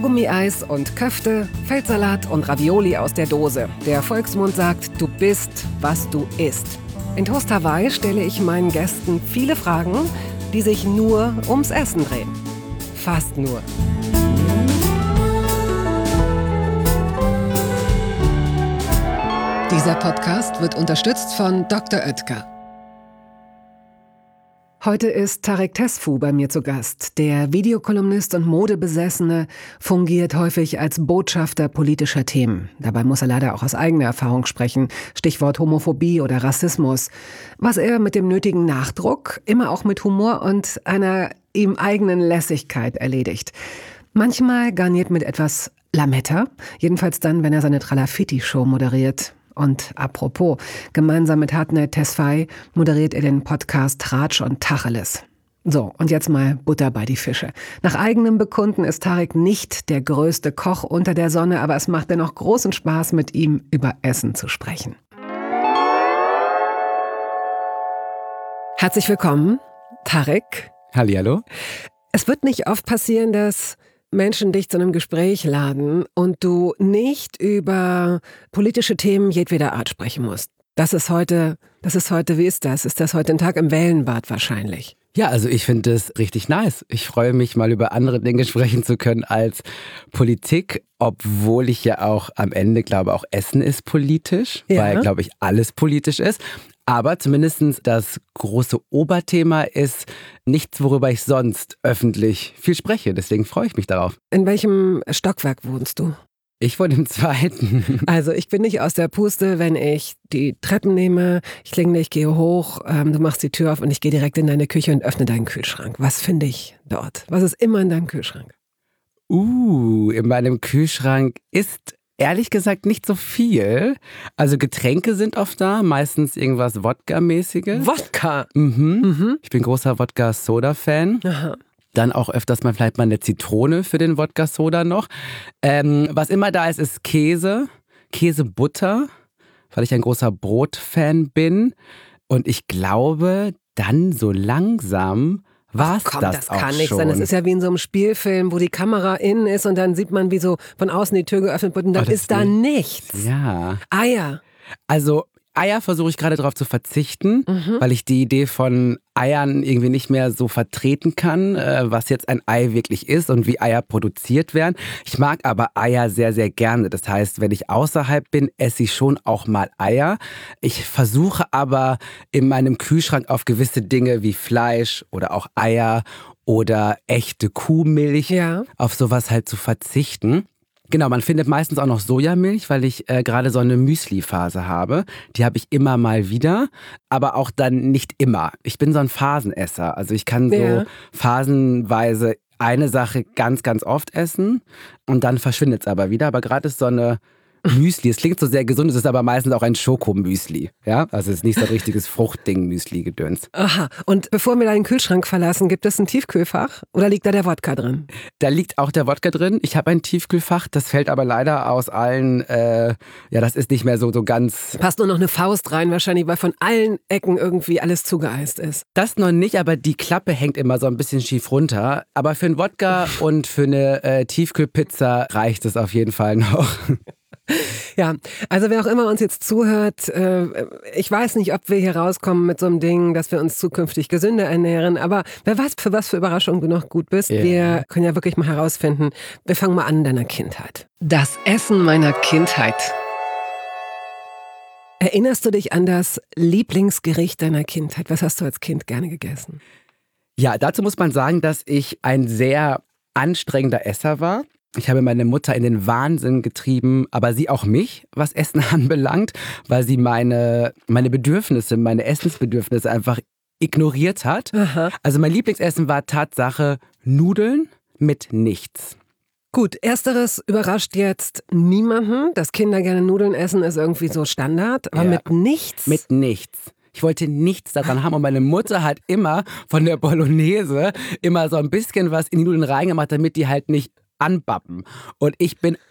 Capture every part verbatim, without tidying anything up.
Kaugummi-Eis und Köfte, Feldsalat und Ravioli aus der Dose. Der Volksmund sagt, du bist, was du isst. In Toast Hawaii stelle ich meinen Gästen viele Fragen, die sich nur ums Essen drehen. Fast nur. Dieser Podcast wird unterstützt von Doktor Oetker. Heute ist Tarek Tesfu bei mir zu Gast. Der Videokolumnist und Modebesessene fungiert häufig als Botschafter politischer Themen. Dabei muss er leider auch aus eigener Erfahrung sprechen. Stichwort Homophobie oder Rassismus. Was er mit dem nötigen Nachdruck, immer auch mit Humor und einer ihm eigenen Lässigkeit erledigt. Manchmal garniert mit etwas Lametta. Jedenfalls dann, wenn er seine Tralafitti-Show moderiert. Und apropos, gemeinsam mit Hartnett Tesfaye moderiert er den Podcast Tratsch und Tacheles. So, und jetzt mal Butter bei die Fische. Nach eigenem Bekunden ist Tarek nicht der größte Koch unter der Sonne, aber es macht dennoch großen Spaß, mit ihm über Essen zu sprechen. Herzlich willkommen, Tarek. Hallihallo. Es wird nicht oft passieren, dass Menschen dich zu einem Gespräch laden und du nicht über politische Themen jedweder Art sprechen musst. Das ist heute, das ist heute, wie ist das? Ist das heute ein Tag im Wellenbad wahrscheinlich? Ja, also ich finde es richtig nice. Ich freue mich mal über andere Dinge sprechen zu können als Politik, obwohl ich ja auch am Ende glaube, auch Essen ist politisch, ja. Weil, glaube ich, alles politisch ist. Aber zumindest das große Oberthema ist nichts, worüber ich sonst öffentlich viel spreche. Deswegen freue ich mich darauf. In welchem Stockwerk wohnst du? Ich wohne im zweiten. Also ich bin nicht aus der Puste, wenn ich die Treppen nehme, ich klingle, ich gehe hoch, ähm, du machst die Tür auf und ich gehe direkt in deine Küche und öffne deinen Kühlschrank. Was finde ich dort? Was ist immer in deinem Kühlschrank? Uh, in meinem Kühlschrank ist ehrlich gesagt nicht so viel. Also Getränke sind oft da, meistens irgendwas Wodka-mäßiges. Wodka? Mhm. mhm. Ich bin großer Wodka-Soda-Fan. Aha. Dann auch öfters mal vielleicht mal eine Zitrone für den Wodka-Soda noch. Ähm, was immer da ist, ist Käse, Käsebutter, weil ich ein großer Brotfan bin. Und ich glaube, dann so langsam war's Ach komm, das, das auch kann nicht schon. sein. Das ist ja wie in so einem Spielfilm, wo die Kamera innen ist und dann sieht man, wie so von außen die Tür geöffnet wird und dann oh, ist da nichts. Ja. Eier. Also Eier versuche ich gerade darauf zu verzichten, mhm. weil ich die Idee von Eiern irgendwie nicht mehr so vertreten kann, äh, was jetzt ein Ei wirklich ist und wie Eier produziert werden. Ich mag aber Eier sehr, sehr gerne. Das heißt, wenn ich außerhalb bin, esse ich schon auch mal Eier. Ich versuche aber in meinem Kühlschrank auf gewisse Dinge wie Fleisch oder auch Eier oder echte Kuhmilch, ja. auf sowas halt zu verzichten. Genau, man findet meistens auch noch Sojamilch, weil ich äh, gerade so eine Müsli-Phase habe. Die habe ich immer mal wieder, aber auch dann nicht immer. Ich bin so ein Phasenesser. Also ich kann so ja. phasenweise eine Sache ganz, ganz oft essen und dann verschwindet es aber wieder. Aber gerade ist so eine Müsli, es klingt so sehr gesund, es ist aber meistens auch ein Schokomüsli. Ja? Also es ist nicht so ein richtiges Fruchtding-Müsli-Gedöns. Aha, und bevor wir deinen Kühlschrank verlassen, gibt es ein Tiefkühlfach oder liegt da der Wodka drin? Da liegt auch der Wodka drin. Ich habe ein Tiefkühlfach, das fällt aber leider aus allen, äh, ja das ist nicht mehr so, so ganz... Passt nur noch eine Faust rein wahrscheinlich, weil von allen Ecken irgendwie alles zugeeist ist. Das noch nicht, aber die Klappe hängt immer so ein bisschen schief runter. Aber für einen Wodka und für eine äh, Tiefkühlpizza reicht es auf jeden Fall noch. Ja, also wer auch immer uns jetzt zuhört, äh, ich weiß nicht, ob wir hier rauskommen mit so einem Ding, dass wir uns zukünftig gesünder ernähren, aber wer weiß, für was für Überraschungen du noch gut bist. Yeah. Wir können ja wirklich mal herausfinden, wir fangen mal an in deiner Kindheit. Das Essen meiner Kindheit. Erinnerst du dich an das Lieblingsgericht deiner Kindheit? Was hast du als Kind gerne gegessen? Ja, dazu muss man sagen, dass ich ein sehr anstrengender Esser war. Ich habe meine Mutter in den Wahnsinn getrieben, aber sie auch mich, was Essen anbelangt, weil sie meine, meine Bedürfnisse, meine Essensbedürfnisse einfach ignoriert hat. Aha. Also mein Lieblingsessen war Tatsache Nudeln mit nichts. Gut, ersteres überrascht jetzt niemanden. Dass Kinder gerne Nudeln essen, ist irgendwie so Standard, aber ja. mit nichts? Mit nichts. Ich wollte nichts daran haben und meine Mutter hat immer von der Bolognese immer so ein bisschen was in die Nudeln reingemacht, damit die halt nicht anbappen. Und ich bin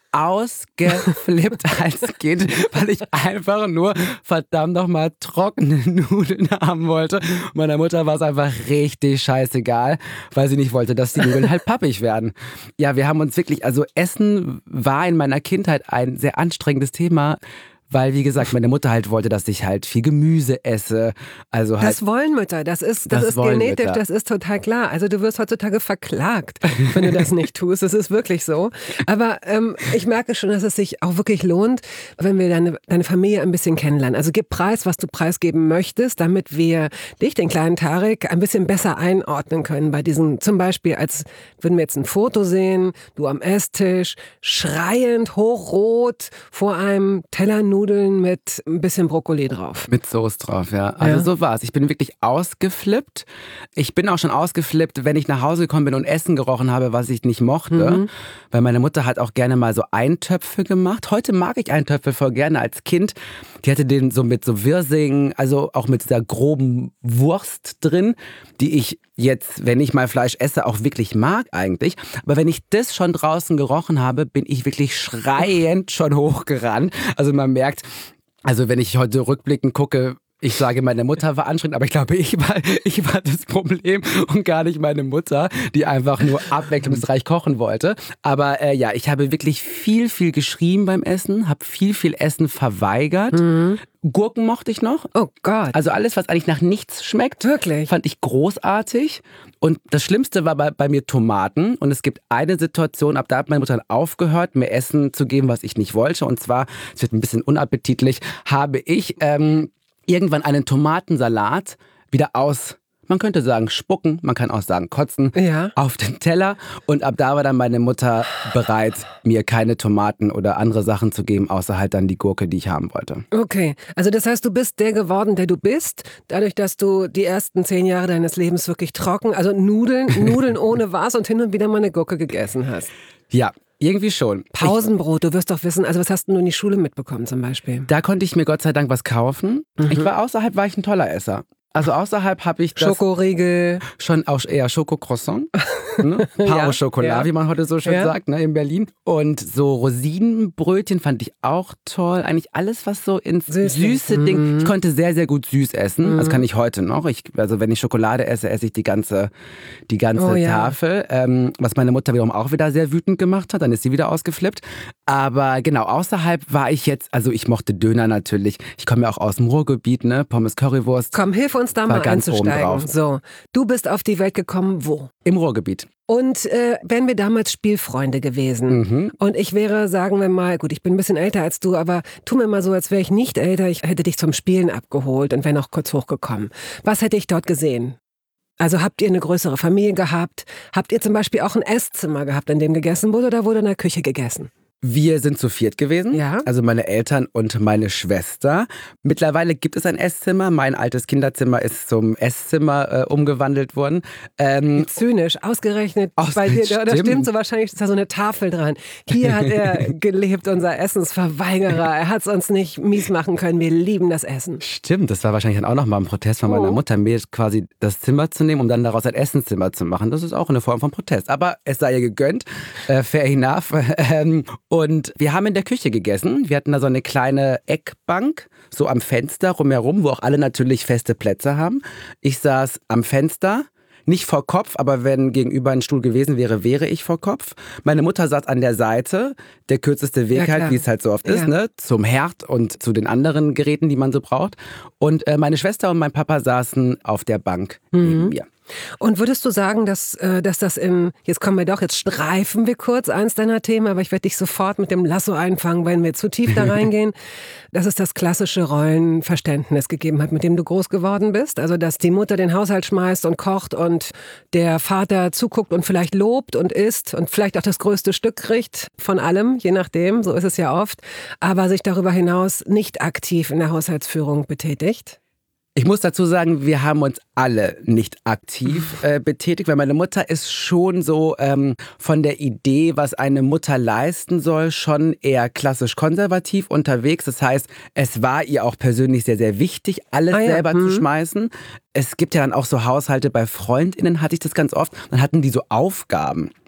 ausgeflippt als Kind, weil ich einfach nur verdammt nochmal trockene Nudeln haben wollte. Meiner Mutter war es einfach richtig scheißegal, weil sie nicht wollte, dass die Nudeln halt pappig werden. Ja, wir haben uns wirklich, also Essen war in meiner Kindheit ein sehr anstrengendes Thema. Weil, wie gesagt, meine Mutter halt wollte, dass ich halt viel Gemüse esse. Also halt das wollen Mütter, das ist, das, das ist genetisch, Mütter. Das ist total klar. Also du wirst heutzutage verklagt, wenn du das nicht tust. Das ist wirklich so. Aber ähm, ich merke schon, dass es sich auch wirklich lohnt, wenn wir deine, deine Familie ein bisschen kennenlernen. Also gib preis, was du preisgeben möchtest, damit wir dich, den kleinen Tarek, ein bisschen besser einordnen können. Bei diesen, zum Beispiel, als würden wir jetzt ein Foto sehen, du am Esstisch, schreiend, hochrot, vor einem Teller Nudeln mit ein bisschen Brokkoli drauf. Mit Soße drauf, ja. Also ja. So war's. Ich bin wirklich ausgeflippt. Ich bin auch schon ausgeflippt, wenn ich nach Hause gekommen bin und Essen gerochen habe, was ich nicht mochte. Mhm. Weil meine Mutter hat auch gerne mal so Eintöpfe gemacht. Heute mag ich Eintöpfe voll gerne als Kind. Die hatte den so mit so Wirsing, also auch mit dieser groben Wurst drin, die ich jetzt, wenn ich mal Fleisch esse, auch wirklich mag eigentlich. Aber wenn ich das schon draußen gerochen habe, bin ich wirklich schreiend schon hochgerannt. Also man merkt, also wenn ich heute rückblickend gucke, ich sage, meine Mutter war anstrengend, aber ich glaube, ich war, ich war das Problem und gar nicht meine Mutter, die einfach nur abwechslungsreich kochen wollte. Aber äh, ja, ich habe wirklich viel, viel geschrien beim Essen, habe viel, viel Essen verweigert. Mhm. Gurken mochte ich noch. Oh Gott. Also alles, was eigentlich nach nichts schmeckt, wirklich, fand ich großartig. Und das Schlimmste war bei, bei mir Tomaten. Und es gibt eine Situation, ab da hat meine Mutter aufgehört, mir Essen zu geben, was ich nicht wollte. Und zwar, es wird ein bisschen unappetitlich, habe ich ähm, irgendwann einen Tomatensalat wieder aus, man könnte sagen spucken, man kann auch sagen kotzen, ja. auf den Teller. Und ab da war dann meine Mutter bereit, mir keine Tomaten oder andere Sachen zu geben, außer halt dann die Gurke, die ich haben wollte. Okay, also das heißt, du bist der geworden, der du bist, dadurch, dass du die ersten zehn Jahre deines Lebens wirklich trocken, also Nudeln, Nudeln ohne was und hin und wieder mal eine Gurke gegessen hast. Ja. Irgendwie schon. Pausenbrot, du wirst doch wissen, also was hast du in die Schule mitbekommen zum Beispiel? Da konnte ich mir Gott sei Dank was kaufen. Mhm. Ich war außerhalb, war ich ein toller Esser. Also außerhalb habe ich das Schokoriegel. Schon auch eher Schokocroissant, ne? Paro Chocolat, ja, ja. Wie man heute so schön ja. sagt, ne, in Berlin. Und so Rosinenbrötchen fand ich auch toll. Eigentlich alles, was so ins Süß. süße mhm. Ding. Ich konnte sehr, sehr gut süß essen. Mhm. Das kann ich heute noch. Ich, also wenn ich Schokolade esse, esse ich die ganze, die ganze oh, Tafel. Ja. Ähm, was meine Mutter wiederum auch wieder sehr wütend gemacht hat. Dann ist sie wieder ausgeflippt. Aber genau, außerhalb war ich jetzt, also ich mochte Döner natürlich. Ich komme ja auch aus dem Ruhrgebiet, ne? Pommes Currywurst. Komm, hilf uns da mal einzusteigen. So, du bist auf die Welt gekommen, wo? Im Ruhrgebiet. Und äh, wären wir damals Spielfreunde gewesen. Mhm. Und ich wäre, sagen wir mal, gut, ich bin ein bisschen älter als du, aber tu mir mal so, als wäre ich nicht älter. Ich hätte dich zum Spielen abgeholt und wäre noch kurz hochgekommen. Was hätte ich dort gesehen? Also habt ihr eine größere Familie gehabt? Habt ihr zum Beispiel auch ein Esszimmer gehabt, in dem gegessen wurde, oder wurde in der Küche gegessen? Wir sind zu viert gewesen, ja. Also meine Eltern und meine Schwester. Mittlerweile gibt es ein Esszimmer. Mein altes Kinderzimmer ist zum Esszimmer äh, umgewandelt worden. Ähm, Zynisch, ausgerechnet bei dir. Da stimmt so, wahrscheinlich ist da so eine Tafel dran. Hier hat er gelebt, unser Essensverweigerer. Er hat es uns nicht mies machen können. Wir lieben das Essen. Stimmt, das war wahrscheinlich dann auch nochmal ein Protest von meiner oh. Mutter, mir quasi das Zimmer zu nehmen, um dann daraus ein Essenszimmer zu machen. Das ist auch eine Form von Protest. Aber es sei ihr gegönnt. Äh, fair enough. Ähm, Und wir haben in der Küche gegessen. Wir hatten da so eine kleine Eckbank, so am Fenster rumherum, wo auch alle natürlich feste Plätze haben. Ich saß am Fenster, nicht vor Kopf, aber wenn gegenüber ein Stuhl gewesen wäre, wäre ich vor Kopf. Meine Mutter saß an der Seite, der kürzeste Weg ja, halt, wie es halt so oft ja. ist, ne? Zum Herd und zu den anderen Geräten, die man so braucht. Und äh, meine Schwester und mein Papa saßen auf der Bank mhm. neben mir. Und würdest du sagen, dass, dass das im, jetzt kommen wir doch, jetzt streifen wir kurz eins deiner Themen, aber ich werde dich sofort mit dem Lasso einfangen, wenn wir zu tief da reingehen, dass es das klassische Rollenverständnis gegeben hat, mit dem du groß geworden bist? Also, dass die Mutter den Haushalt schmeißt und kocht und der Vater zuguckt und vielleicht lobt und isst und vielleicht auch das größte Stück kriegt von allem, je nachdem, so ist es ja oft, aber sich darüber hinaus nicht aktiv in der Haushaltsführung betätigt? Ich muss dazu sagen, wir haben uns alle nicht aktiv äh, betätigt, weil meine Mutter ist schon so ähm, von der Idee, was eine Mutter leisten soll, schon eher klassisch konservativ unterwegs. Das heißt, es war ihr auch persönlich sehr, sehr wichtig, alles ah, ja. selber hm. zu schmeißen. Es gibt ja dann auch so Haushalte bei FreundInnen, hatte ich das ganz oft, dann hatten die so Aufgaben.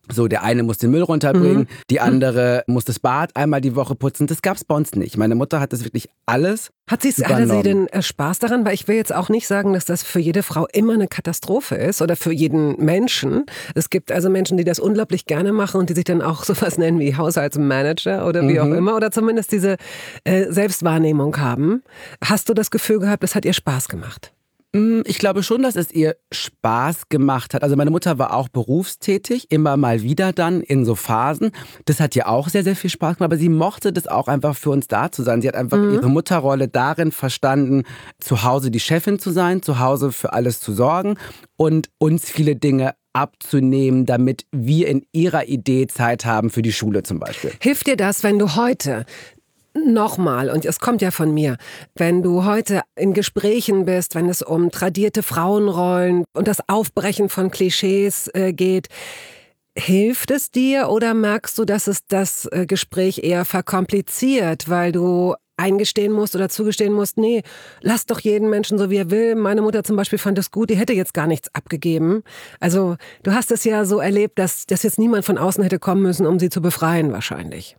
So, der eine muss den Müll runterbringen, Mhm. die andere muss das Bad einmal die Woche putzen. Das gab's bei uns nicht. Meine Mutter hat das wirklich alles Hat sie, hatte sie denn äh, Spaß daran? Weil ich will jetzt auch nicht sagen, dass das für jede Frau immer eine Katastrophe ist oder für jeden Menschen. Es gibt also Menschen, die das unglaublich gerne machen und die sich dann auch sowas nennen wie Haushaltsmanager oder wie Mhm. auch immer oder zumindest diese äh, Selbstwahrnehmung haben. Hast du das Gefühl gehabt, das hat ihr Spaß gemacht? Ich glaube schon, dass es ihr Spaß gemacht hat. Also meine Mutter war auch berufstätig, immer mal wieder dann in so Phasen. Das hat ihr auch sehr, sehr viel Spaß gemacht. Aber sie mochte das auch einfach für uns da zu sein. Sie hat einfach mhm. ihre Mutterrolle darin verstanden, zu Hause die Chefin zu sein, zu Hause für alles zu sorgen und uns viele Dinge abzunehmen, damit wir in ihrer Idee Zeit haben für die Schule zum Beispiel. Hilft dir das, wenn du heute nochmal, und es kommt ja von mir, wenn du heute in Gesprächen bist, wenn es um tradierte Frauenrollen und das Aufbrechen von Klischees äh, geht, hilft es dir oder merkst du, dass es das äh, Gespräch eher verkompliziert, weil du eingestehen musst oder zugestehen musst, nee, lass doch jeden Menschen so, wie er will. Meine Mutter zum Beispiel fand es gut, die hätte jetzt gar nichts abgegeben. Also du hast es ja so erlebt, dass, dass jetzt niemand von außen hätte kommen müssen, um sie zu befreien wahrscheinlich.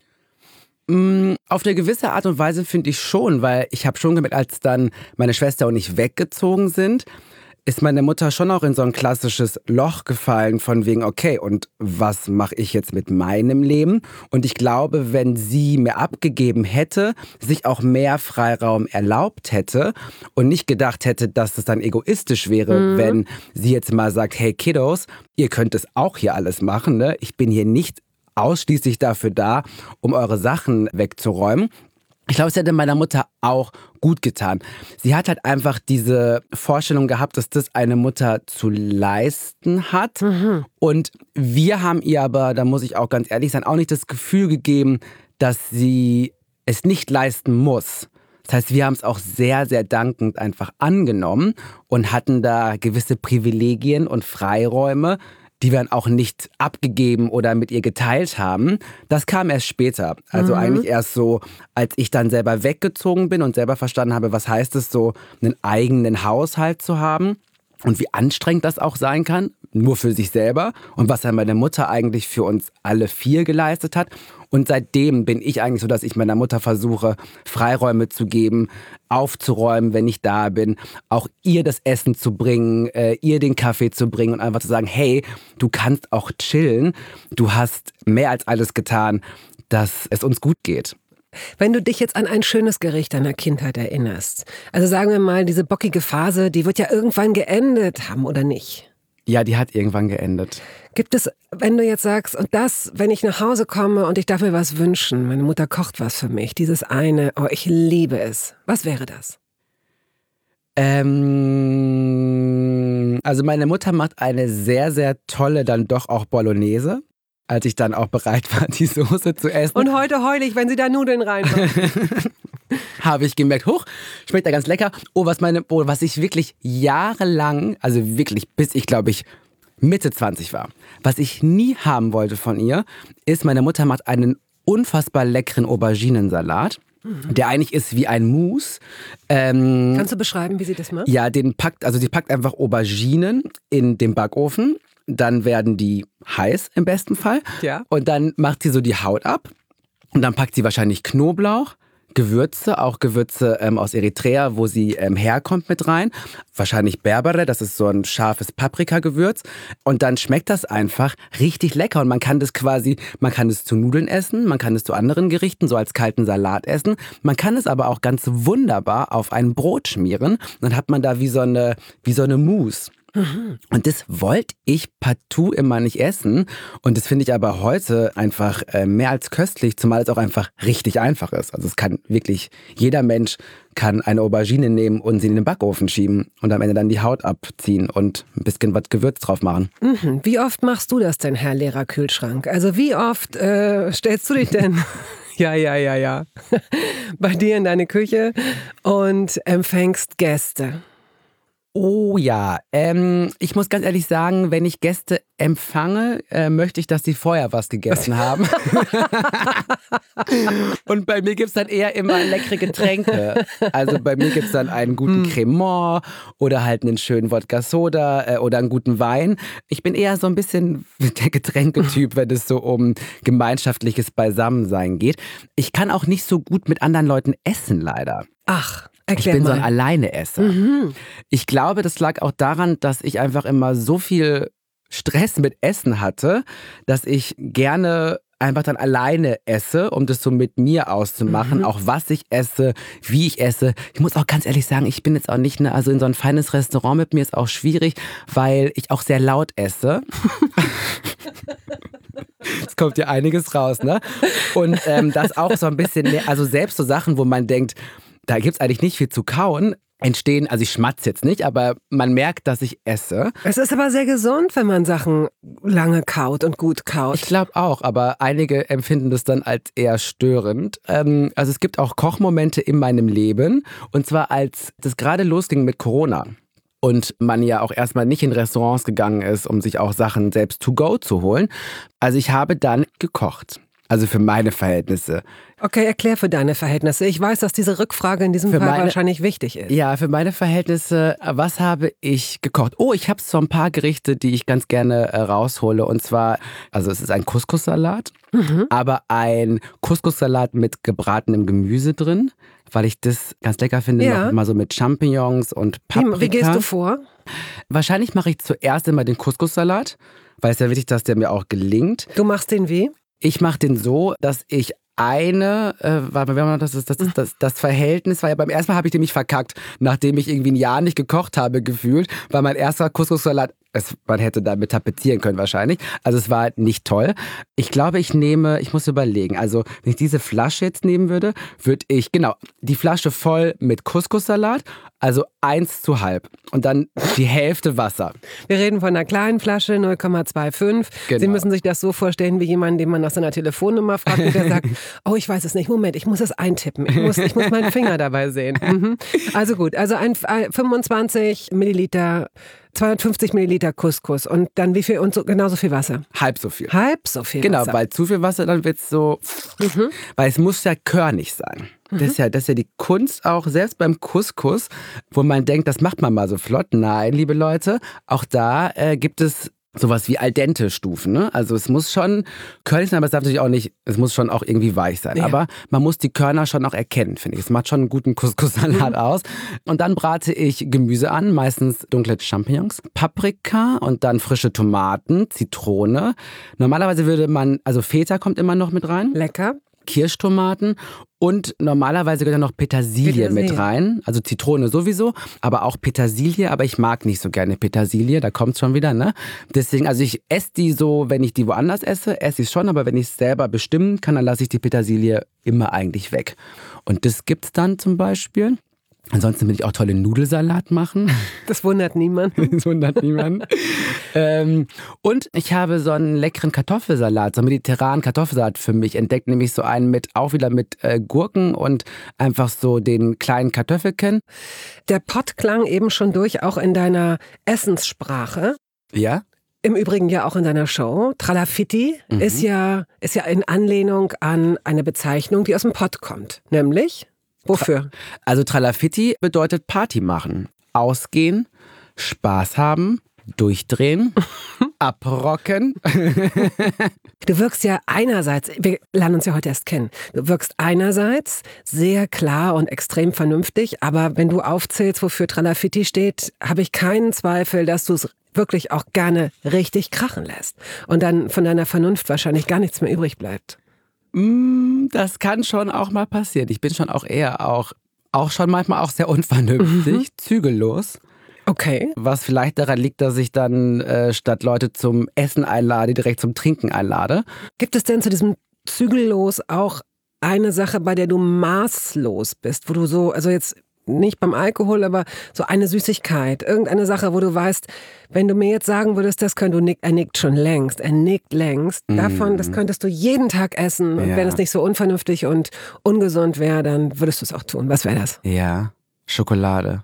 Auf eine gewisse Art und Weise finde ich schon, weil ich habe schon gemerkt, als dann meine Schwester und ich weggezogen sind, ist meine Mutter schon auch in so ein klassisches Loch gefallen von wegen, okay, und was mache ich jetzt mit meinem Leben? Und ich glaube, wenn sie mir abgegeben hätte, sich auch mehr Freiraum erlaubt hätte und nicht gedacht hätte, dass es dann egoistisch wäre, mhm. wenn sie jetzt mal sagt, hey Kiddos, ihr könnt es auch hier alles machen, ne? Ich bin hier nicht ausschließlich dafür da, um eure Sachen wegzuräumen. Ich glaube, es hätte meiner Mutter auch gut getan. Sie hat halt einfach diese Vorstellung gehabt, dass das eine Mutter zu leisten hat. Mhm. Und wir haben ihr aber, da muss ich auch ganz ehrlich sein, auch nicht das Gefühl gegeben, dass sie es nicht leisten muss. Das heißt, wir haben es auch sehr, sehr dankend einfach angenommen und hatten da gewisse Privilegien und Freiräume, die wir dann auch nicht abgegeben oder mit ihr geteilt haben. Das kam erst später. Also mhm. eigentlich erst so, als ich dann selber weggezogen bin und selber verstanden habe, was heißt es so, einen eigenen Haushalt zu haben und wie anstrengend das auch sein kann, nur für sich selber und was dann meine Mutter eigentlich für uns alle vier geleistet hat. Und seitdem bin ich eigentlich so, dass ich meiner Mutter versuche, Freiräume zu geben, aufzuräumen, wenn ich da bin, auch ihr das Essen zu bringen, äh, ihr den Kaffee zu bringen und einfach zu sagen, hey, du kannst auch chillen, du hast mehr als alles getan, dass es uns gut geht. Wenn du dich jetzt an ein schönes Gericht deiner Kindheit erinnerst, also sagen wir mal, diese bockige Phase, die wird ja irgendwann geendet haben, oder nicht? Ja, die hat irgendwann geendet. Gibt es, wenn du jetzt sagst, und das, wenn ich nach Hause komme und ich darf mir was wünschen, meine Mutter kocht was für mich, dieses eine, oh, ich liebe es. Was wäre das? Ähm, also meine Mutter macht eine sehr, sehr tolle, dann doch auch Bolognese, als ich dann auch bereit war, die Soße zu essen. Und heute heule ich, wenn sie da Nudeln reinmacht. Habe ich gemerkt, huch, schmeckt ja ganz lecker. Oh, was meine, oh, was ich wirklich jahrelang, also wirklich bis ich glaube ich Mitte zwanzig war, was ich nie haben wollte von ihr, ist, meine Mutter macht einen unfassbar leckeren Auberginensalat, mhm. der eigentlich ist wie ein Mousse. Ähm, Kannst du beschreiben, wie sie das macht? Ja, den packt, also sie packt einfach Auberginen in den Backofen, dann werden die heiß im besten Fall. Ja. Und dann macht sie so die Haut ab und dann packt sie wahrscheinlich Knoblauch, Gewürze, auch Gewürze ähm, aus Eritrea, wo sie ähm, herkommt, mit rein. Wahrscheinlich Berbere, das ist so ein scharfes Paprikagewürz. Und dann schmeckt das einfach richtig lecker. Und man kann das quasi, man kann es zu Nudeln essen, man kann es zu anderen Gerichten, so als kalten Salat essen. Man kann es aber auch ganz wunderbar auf ein Brot schmieren. Dann hat man da wie so eine, wie so eine Mousse. Mhm. Und das wollte ich partout immer nicht essen. Und das finde ich aber heute einfach äh, mehr als köstlich, zumal es auch einfach richtig einfach ist. Also es kann wirklich, jeder Mensch kann eine Aubergine nehmen und sie in den Backofen schieben und am Ende dann die Haut abziehen und ein bisschen was Gewürz drauf machen. Mhm. Wie oft machst du das denn, Herr Lehrer Kühlschrank? Also wie oft äh, stellst du dich denn... Ja, ja, ja, ja. bei dir in deine Küche und empfängst Gäste? Oh ja, ähm, ich muss ganz ehrlich sagen, wenn ich Gäste empfange, äh, möchte ich, dass sie vorher was gegessen haben. Und bei mir gibt es dann eher immer leckere Getränke. Also bei mir gibt es dann einen guten hm. Cremant oder halt einen schönen Wodka-Soda äh, oder einen guten Wein. Ich bin eher so ein bisschen der Getränketyp, wenn es so um gemeinschaftliches Beisammensein geht. Ich kann auch nicht so gut mit anderen Leuten essen, leider. Ach. Erklär ich bin mal. so ein Alleineesser. Mhm. Ich glaube, das lag auch daran, dass ich einfach immer so viel Stress mit Essen hatte, dass ich gerne einfach dann alleine esse, um das so mit mir auszumachen, mhm. auch was ich esse, wie ich esse. Ich muss auch ganz ehrlich sagen, ich bin jetzt auch nicht, ne, also in so ein feines Restaurant mit mir ist auch schwierig, weil ich auch sehr laut esse. Es kommt ja einiges raus, ne? Und ähm, das auch so ein bisschen, also selbst so Sachen, wo man denkt, da gibt es eigentlich nicht viel zu kauen, entstehen, also ich schmatze jetzt nicht, aber man merkt, dass ich esse. Es ist aber sehr gesund, wenn man Sachen lange kaut und gut kaut. Ich glaube auch, aber einige empfinden das dann als eher störend. Ähm, also es gibt auch Kochmomente in meinem Leben, und zwar als das gerade losging mit Corona. Und man ja auch erstmal nicht in Restaurants gegangen ist, um sich auch Sachen selbst to go zu holen. Also ich habe dann gekocht. Also für meine Verhältnisse. Okay, erklär für deine Verhältnisse. Ich weiß, dass diese Rückfrage in diesem für Fall meine, wahrscheinlich wichtig ist. Ja, für meine Verhältnisse, was habe ich gekocht? Oh, ich habe so ein paar Gerichte, die ich ganz gerne äh, raushole. Und zwar, also es ist ein Couscous-Salat, mhm. aber ein Couscous-Salat mit gebratenem Gemüse drin, weil ich das ganz lecker finde. Ja. Noch mal so mit Champignons und Paprika. Wie, wie gehst du vor? Wahrscheinlich mache ich zuerst immer den Couscous-Salat, weil es ist ja wichtig, dass der mir auch gelingt. Du machst den wie? Ich mache den so, dass ich eine, äh, warte mal, das, ist, das, ist, das, das Verhältnis war ja beim ersten Mal habe ich nämlich verkackt, nachdem ich irgendwie ein Jahr nicht gekocht habe, gefühlt, weil mein erster Couscous-Salat, es, man hätte damit tapezieren können wahrscheinlich, also es war nicht toll. Ich glaube, ich nehme, ich muss überlegen, also wenn ich diese Flasche jetzt nehmen würde, würde ich, genau, die Flasche voll mit Couscous-Salat, also eins zu halb und dann die Hälfte Wasser. Wir reden von einer kleinen Flasche, null Komma fünfundzwanzig. Genau. Sie müssen sich das so vorstellen wie jemand, den man nach seiner Telefonnummer fragt und der sagt, oh, ich weiß es nicht, Moment, ich muss es eintippen, ich muss, ich muss meinen Finger dabei sehen. Mhm. Also gut, also ein, ein fünfundzwanzig Milliliter, zweihundertfünfzig Milliliter Couscous und dann wie viel und so genauso viel Wasser? Halb so viel. Halb so viel genau, Wasser. Genau, weil zu viel Wasser, dann wird es so, mhm. weil es muss ja körnig sein. Das ist, ja, das ist ja die Kunst auch, selbst beim Couscous, wo man denkt, das macht man mal so flott. Nein, liebe Leute, auch da äh, gibt es sowas wie al dente Stufen. Ne? Also es muss schon körnig sein, aber es darf natürlich auch nicht, es muss schon auch irgendwie weich sein. Ja. Aber man muss die Körner schon auch erkennen, finde ich. Es macht schon einen guten Couscous-Salat mhm. aus. Und dann brate ich Gemüse an, meistens dunkle Champignons, Paprika und dann frische Tomaten, Zitrone. Normalerweise würde man, also Feta kommt immer noch mit rein. Lecker. Kirschtomaten und normalerweise gehört da noch Petersilie, Petersilie mit rein. Also Zitrone sowieso, aber auch Petersilie. Aber ich mag nicht so gerne Petersilie, da kommt es schon wieder, ne? Deswegen, also ich esse die so, wenn ich die woanders esse, esse ich es schon. Aber wenn ich es selber bestimmen kann, dann lasse ich die Petersilie immer eigentlich weg. Und das gibt's dann zum Beispiel. Ansonsten will ich auch tolle Nudelsalat machen. Das wundert niemanden. Das wundert niemanden. ähm, und ich habe so einen leckeren Kartoffelsalat, so einen mediterranen Kartoffelsalat für mich entdeckt. Nämlich so einen mit, auch wieder mit äh, Gurken und einfach so den kleinen Kartoffelchen. Der Pott klang eben schon durch, auch in deiner Essenssprache. Ja? Im Übrigen ja auch in deiner Show. Tralafitti mhm. ist ja, ist ja in Anlehnung an eine Bezeichnung, die aus dem Pott kommt. Nämlich... Wofür? Also Tralafitti bedeutet Party machen, ausgehen, Spaß haben, durchdrehen, abrocken. Du wirkst ja einerseits, wir lernen uns ja heute erst kennen, du wirkst einerseits sehr klar und extrem vernünftig, aber wenn du aufzählst, wofür Tralafitti steht, habe ich keinen Zweifel, dass du es wirklich auch gerne richtig krachen lässt und dann von deiner Vernunft wahrscheinlich gar nichts mehr übrig bleibt. Das kann schon auch mal passieren. Ich bin schon auch eher auch, auch schon manchmal auch sehr unvernünftig, mhm. zügellos. Okay. Was vielleicht daran liegt, dass ich dann äh, statt Leute zum Essen einlade, direkt zum Trinken einlade. Gibt es denn zu diesem zügellos auch eine Sache, bei der du maßlos bist, wo du so, also jetzt nicht beim Alkohol, aber so eine Süßigkeit, irgendeine Sache, wo du weißt, wenn du mir jetzt sagen würdest, das könntest du nick, er nickt schon längst, er nickt längst, mm. davon, das könntest du jeden Tag essen und ja. wenn es nicht so unvernünftig und ungesund wäre, dann würdest du es auch tun. Was wäre das? Ja, Schokolade.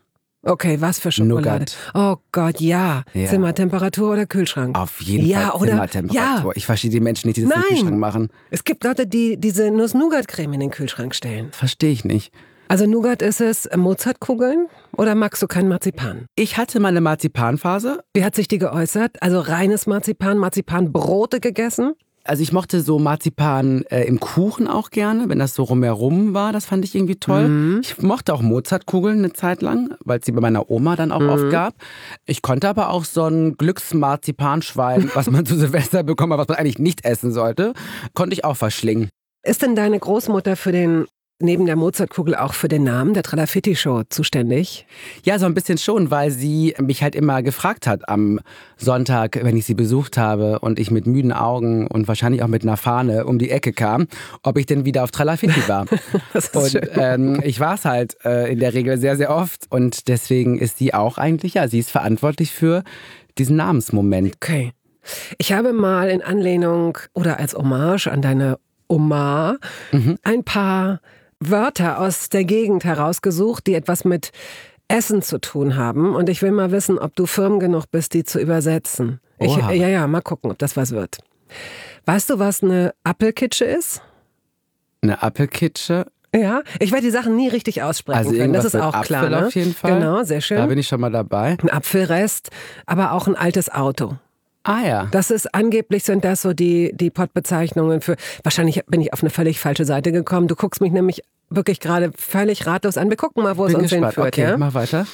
Okay, was für Schokolade? Nougat. Oh Gott, ja. Ja. Zimmertemperatur oder Kühlschrank? Auf jeden ja, Fall oder, Zimmertemperatur. Ja. Ich verstehe die Menschen nicht, die das in den Kühlschrank Nein, machen. es gibt Leute, die diese Nuss-Nougat-Creme in den Kühlschrank stellen. Verstehe ich nicht. Also Nougat ist es Mozartkugeln oder magst du kein Marzipan? Ich hatte mal eine Marzipanphase. Wie hat sich die geäußert? Also reines Marzipan, Marzipanbrote gegessen? Also ich mochte so Marzipan äh, im Kuchen auch gerne, wenn das so rumherum war, das fand ich irgendwie toll. Mhm. Ich mochte auch Mozartkugeln eine Zeit lang, weil es sie bei meiner Oma dann auch mhm. oft gab. Ich konnte aber auch so ein Glücksmarzipanschwein, was man zu Silvester bekommen hat, was man eigentlich nicht essen sollte, konnte ich auch verschlingen. Ist denn deine Großmutter für den neben der Mozartkugel auch für den Namen der Tralafitti-Show zuständig? Ja, so ein bisschen schon, weil sie mich halt immer gefragt hat am Sonntag, wenn ich sie besucht habe und ich mit müden Augen und wahrscheinlich auch mit einer Fahne um die Ecke kam, ob ich denn wieder auf Tralafitti war. Das ist und schön. Ähm, ich war es halt äh, in der Regel sehr, sehr oft und deswegen ist sie auch eigentlich, ja, sie ist verantwortlich für diesen Namensmoment. Okay. Ich habe mal in Anlehnung oder als Hommage an deine Oma mhm. ein paar Wörter aus der Gegend herausgesucht, die etwas mit Essen zu tun haben. Und ich will mal wissen, ob du firm genug bist, die zu übersetzen. Ich, ja, ja, mal gucken, ob das was wird. Weißt du, was eine Apfelkitsche ist? Eine Apfelkitsche? Ja, ich werde die Sachen nie richtig aussprechen also können, das ist mit auch Apfel klar. Ne? Auf jeden Fall. Genau, sehr schön. Da bin ich schon mal dabei. Ein Apfelrest, aber auch ein altes Auto. Ah ja. Das ist angeblich sind das so die, die Pottbezeichnungen für, wahrscheinlich bin ich auf eine völlig falsche Seite gekommen. Du guckst mich nämlich wirklich gerade völlig ratlos an. Wir gucken mal, wo bin es uns gespannt. hinführt. Okay, Ja? mach weiter.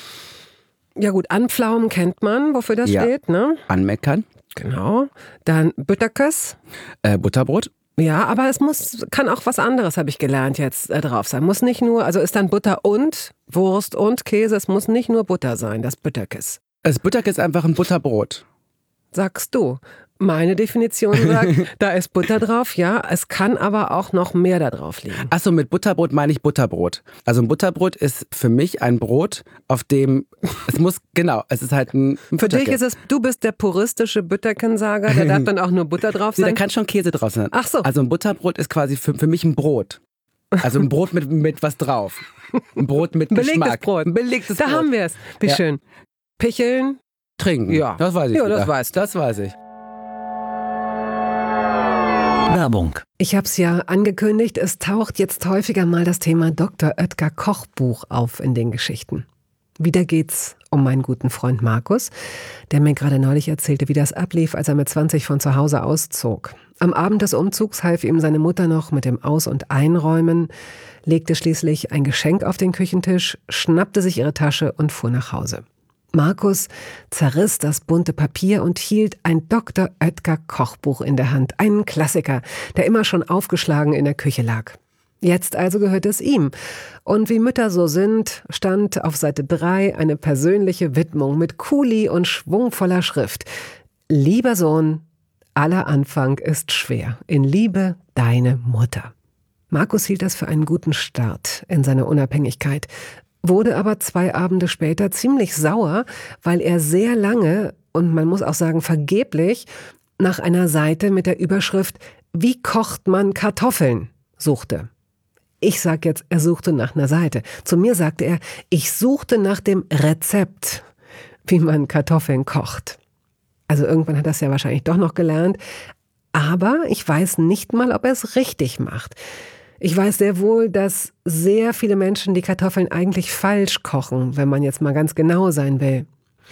Ja gut, Anpflaumen kennt man, wofür das ja. steht. Ne? Anmeckern. Genau. Dann Bütterkös. Äh, Butterbrot. Ja, aber es muss, kann auch was anderes, habe ich gelernt, jetzt äh, drauf sein. Muss nicht nur, also ist dann Butter und Wurst und Käse, es muss nicht nur Butter sein, das Bütterkös. Das Bütterkös ist einfach ein Butterbrot. Sagst du. Meine Definition sagt, da ist Butter drauf, ja, es kann aber auch noch mehr da drauf liegen. Achso, mit Butterbrot meine ich Butterbrot. Also ein Butterbrot ist für mich ein Brot, auf dem, es muss, genau, es ist halt ein, ein Für dich ist es, du bist der puristische Bütterkensager, da darf dann auch nur Butter drauf sein? Nee, da kann schon Käse drauf sein. Ach so. Also ein Butterbrot ist quasi für, für mich ein Brot. Also ein Brot mit, mit was drauf. Ein Brot mit Belegtes Geschmack. Brot. Ein belegtes da Brot. haben wir es. Wie ja. schön. Picheln. Trinken. Ja. Das weiß ich. Ja, wieder. das weißt du. Das weiß ich. Werbung. Ich habe es ja angekündigt, es taucht jetzt häufiger mal das Thema Doktor Oetker Kochbuch auf in den Geschichten. Wieder geht's um meinen guten Freund Markus, der mir gerade neulich erzählte, wie das ablief, als er mit zwanzig von zu Hause auszog. Am Abend des Umzugs half ihm seine Mutter noch mit dem Aus- und Einräumen, legte schließlich ein Geschenk auf den Küchentisch, schnappte sich ihre Tasche und fuhr nach Hause. Markus zerriss das bunte Papier und hielt ein Doktor Oetker Kochbuch in der Hand. Einen Klassiker, der immer schon aufgeschlagen in der Küche lag. Jetzt also gehört es ihm. Und wie Mütter so sind, stand auf Seite drei eine persönliche Widmung mit Kuli und schwungvoller Schrift. Lieber Sohn, aller Anfang ist schwer. In Liebe, deine Mutter. Markus hielt das für einen guten Start in seiner Unabhängigkeit. Wurde aber zwei Abende später ziemlich sauer, weil er sehr lange, und man muss auch sagen vergeblich, nach einer Seite mit der Überschrift »Wie kocht man Kartoffeln?« suchte. Ich sag jetzt, er suchte nach einer Seite. Zu mir sagte er, ich suchte nach dem Rezept, wie man Kartoffeln kocht. Also irgendwann hat er es ja wahrscheinlich doch noch gelernt, aber ich weiß nicht mal, ob er es richtig macht. Ich weiß sehr wohl, dass sehr viele Menschen die Kartoffeln eigentlich falsch kochen, wenn man jetzt mal ganz genau sein will.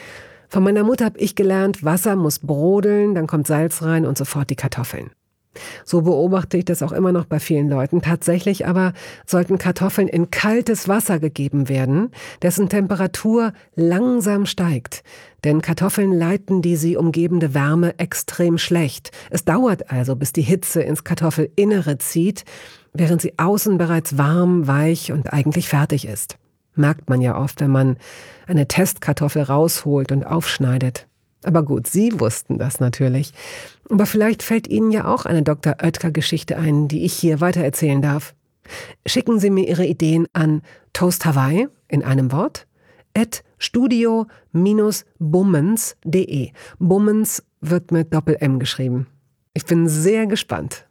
Von meiner Mutter habe ich gelernt, Wasser muss brodeln, dann kommt Salz rein und sofort die Kartoffeln. So beobachte ich das auch immer noch bei vielen Leuten. Tatsächlich aber sollten Kartoffeln in kaltes Wasser gegeben werden, dessen Temperatur langsam steigt. Denn Kartoffeln leiten die sie umgebende Wärme extrem schlecht. Es dauert also, bis die Hitze ins Kartoffelinnere zieht, während sie außen bereits warm, weich und eigentlich fertig ist. Merkt man ja oft, wenn man eine Testkartoffel rausholt und aufschneidet. Aber gut, Sie wussten das natürlich. Aber vielleicht fällt Ihnen ja auch eine Doktor Oetker-Geschichte ein, die ich hier weitererzählen darf. Schicken Sie mir Ihre Ideen an Toast Hawaii in einem Wort at studio bummens punkt de. Bummens wird mit Doppel-M geschrieben. Ich bin sehr gespannt.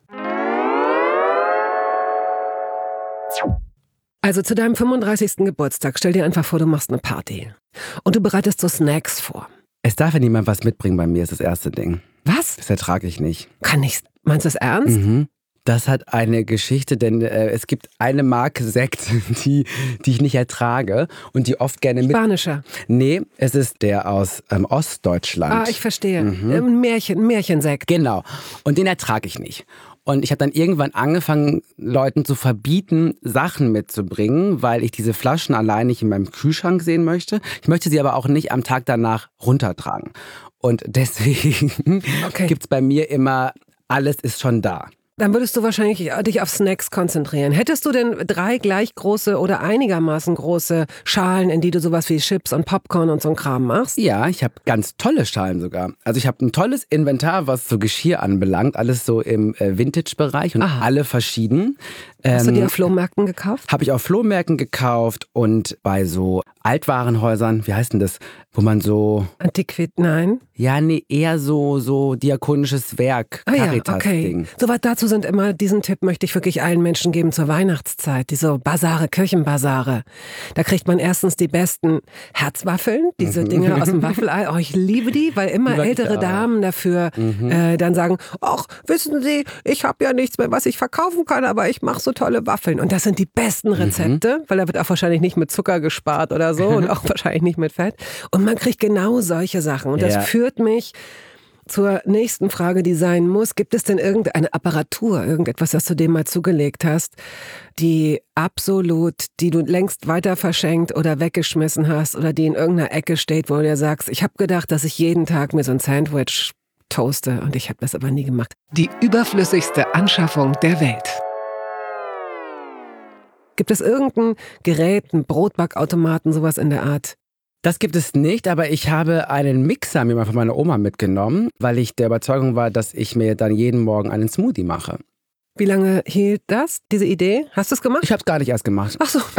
Also zu deinem fünfunddreißigsten Geburtstag, stell dir einfach vor, du machst eine Party. Und du bereitest so Snacks vor. Es darf ja niemand was mitbringen bei mir, ist das erste Ding. Was? Das ertrage ich nicht. Kann ich. Meinst du das ernst? Mhm. Das hat eine Geschichte, denn äh, es gibt eine Marke Sekt, die, die ich nicht ertrage und die oft gerne mit... Spanischer? Nee, es ist der aus ähm, Ostdeutschland. Ah, ich verstehe. Mhm. Ein Märchen, ein Märchensekt. Genau. Und den ertrage ich nicht. Und ich habe dann irgendwann angefangen, Leuten zu verbieten, Sachen mitzubringen, weil ich diese Flaschen allein nicht in meinem Kühlschrank sehen möchte. Ich möchte sie aber auch nicht am Tag danach runtertragen. Und deswegen okay. gibt es bei mir immer, alles ist schon da. Dann würdest du wahrscheinlich dich auf Snacks konzentrieren. Hättest du denn drei gleich große oder einigermaßen große Schalen, in die du sowas wie Chips und Popcorn und so ein Kram machst? Ja, ich habe ganz tolle Schalen sogar. Also ich habe ein tolles Inventar, was so Geschirr anbelangt. Alles so im äh, Vintage-Bereich und Aha. alle verschieden. Hast ähm, du die auf Flohmärkten gekauft? Habe ich auf Flohmärkten gekauft und bei so Altwarenhäusern, wie heißt denn das, wo man so... Antiquit, nein. Ja, nee, eher so, so diakonisches Werk, ah, Caritas-Ding. Ja, okay. Soweit dazu sind immer, diesen Tipp möchte ich wirklich allen Menschen geben zur Weihnachtszeit. Diese Basare, Kirchenbasare. Da kriegt man erstens die besten Herzwaffeln, diese mhm. Dinge aus dem Waffelei. Oh, ich liebe die, weil immer Über ältere Damen dafür mhm. äh, dann sagen, ach, wissen Sie, ich habe ja nichts mehr, was ich verkaufen kann, aber ich mache so tolle Waffeln. Und das sind die besten Rezepte, mhm. weil da wird auch wahrscheinlich nicht mit Zucker gespart oder so und auch wahrscheinlich nicht mit Fett. Und man kriegt genau solche Sachen. Und das ja. führt mich zur nächsten Frage, die sein muss. Gibt es denn irgendeine Apparatur, irgendetwas, das du dem mal zugelegt hast, die absolut, die du längst weiter verschenkt oder weggeschmissen hast oder die in irgendeiner Ecke steht, wo du dir sagst, ich habe gedacht, dass ich jeden Tag mir so ein Sandwich toaste und ich habe das aber nie gemacht. Die überflüssigste Anschaffung der Welt. Gibt es irgendein Gerät, einen Brotbackautomaten, sowas in der Art? Das gibt es nicht, aber ich habe einen Mixer mir mal von meiner Oma mitgenommen, weil ich der Überzeugung war, dass ich mir dann jeden Morgen einen Smoothie mache. Wie lange hielt das, diese Idee? Hast du es gemacht? Ich habe es gar nicht erst gemacht. Ach so.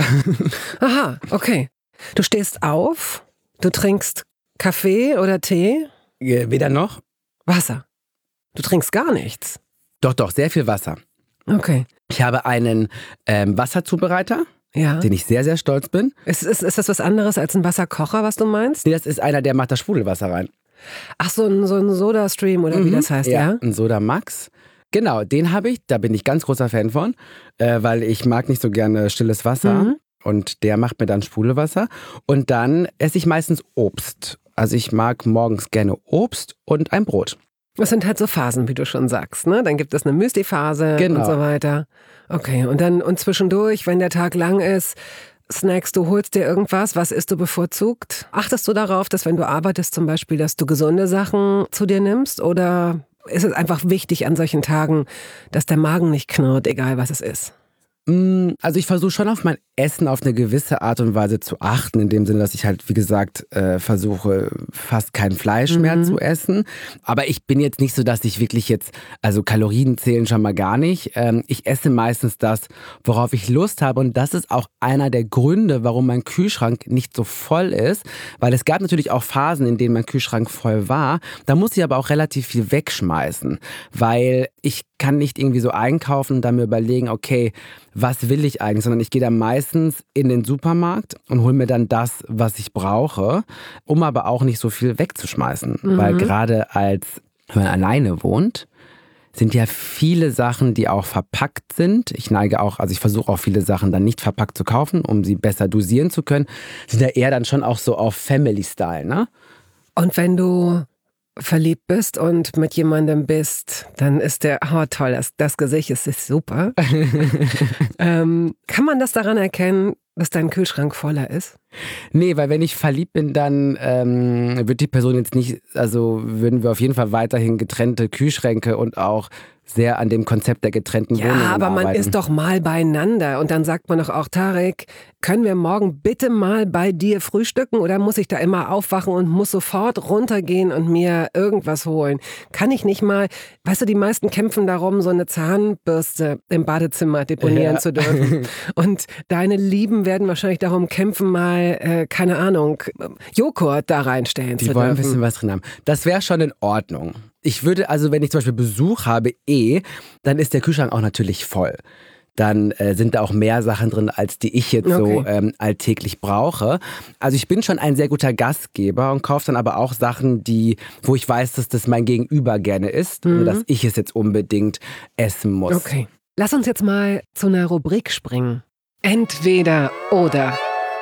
Aha, okay. Du stehst auf, du trinkst Kaffee oder Tee? Weder noch. Wasser. Du trinkst gar nichts? Doch, doch, sehr viel Wasser. Okay. Ich habe einen ähm, Wasserzubereiter. Ja. Den ich sehr, sehr stolz bin. Ist, ist, ist das was anderes als ein Wasserkocher, was du meinst? Nee, das ist einer, der macht das Sprudelwasser rein. Ach, so ein, so ein Soda-Stream oder mhm. wie das heißt, ja? Ja, ein Soda Max. Genau, den habe ich, da bin ich ganz großer Fan von, äh, weil ich mag nicht so gerne stilles Wasser mhm. und der macht mir dann Sprudelwasser. Und dann esse ich meistens Obst. Also ich mag morgens gerne Obst und ein Brot. Das sind halt so Phasen, wie du schon sagst, ne? Dann gibt es eine Müsli-Phase genau. und so weiter. Okay, und dann und zwischendurch, wenn der Tag lang ist, snackst du, holst dir irgendwas, was isst du bevorzugt? Achtest du darauf, dass wenn du arbeitest zum Beispiel, dass du gesunde Sachen zu dir nimmst? Oder ist es einfach wichtig an solchen Tagen, dass der Magen nicht knurrt, egal was es ist? Also ich versuche schon auf mein Essen auf eine gewisse Art und Weise zu achten, in dem Sinne, dass ich halt, wie gesagt, äh, versuche, fast kein Fleisch mhm. mehr zu essen. Aber ich bin jetzt nicht so, dass ich wirklich jetzt, also Kalorien zählen schon mal gar nicht. Ähm, ich esse meistens das, worauf ich Lust habe. Und das ist auch einer der Gründe, warum mein Kühlschrank nicht so voll ist. Weil es gab natürlich auch Phasen, in denen mein Kühlschrank voll war. Da musste ich aber auch relativ viel wegschmeißen. Weil ich kann nicht irgendwie so einkaufen und dann mir überlegen, okay, was will ich eigentlich? Sondern ich gehe dann meistens in den Supermarkt und hole mir dann das, was ich brauche, um aber auch nicht so viel wegzuschmeißen. Mhm. Weil gerade als wenn man alleine wohnt, sind ja viele Sachen, die auch verpackt sind. Ich neige auch, also ich versuche auch viele Sachen dann nicht verpackt zu kaufen, um sie besser dosieren zu können. Sind ja eher dann schon auch so auf Family-Style, ne? Und wenn du verliebt bist und mit jemandem bist, dann ist der, oh toll, das, das Gesicht ist, ist super. ähm, kann man das daran erkennen, dass dein Kühlschrank voller ist? Nee, weil wenn ich verliebt bin, dann ähm, wird die Person jetzt nicht, also würden wir auf jeden Fall weiterhin getrennte Kühlschränke und auch sehr an dem Konzept der getrennten ja, Wohnungen aber man arbeiten. ist doch mal beieinander und dann sagt man doch auch, Tarek, können wir morgen bitte mal bei dir frühstücken oder muss ich da immer aufwachen und muss sofort runtergehen und mir irgendwas holen? Kann ich nicht mal, weißt du, die meisten kämpfen darum, so eine Zahnbürste im Badezimmer deponieren ja. zu dürfen. Und deine Lieben werden wahrscheinlich darum kämpfen, mal, äh, keine Ahnung, Joghurt da reinstellen die zu dürfen. Die wollen ein bisschen was drin haben. Das wäre schon in Ordnung. Ich würde also, wenn ich zum Beispiel Besuch habe, eh, dann ist der Kühlschrank auch natürlich voll. dann äh, sind da auch mehr Sachen drin, als die ich jetzt Okay. so ähm, alltäglich brauche. Also ich bin schon ein sehr guter Gastgeber und kaufe dann aber auch Sachen, die, wo ich weiß, dass das mein Gegenüber gerne isst, Mhm. ohne dass ich es jetzt unbedingt essen muss. Okay. Lass uns jetzt mal zu einer Rubrik springen. Entweder oder.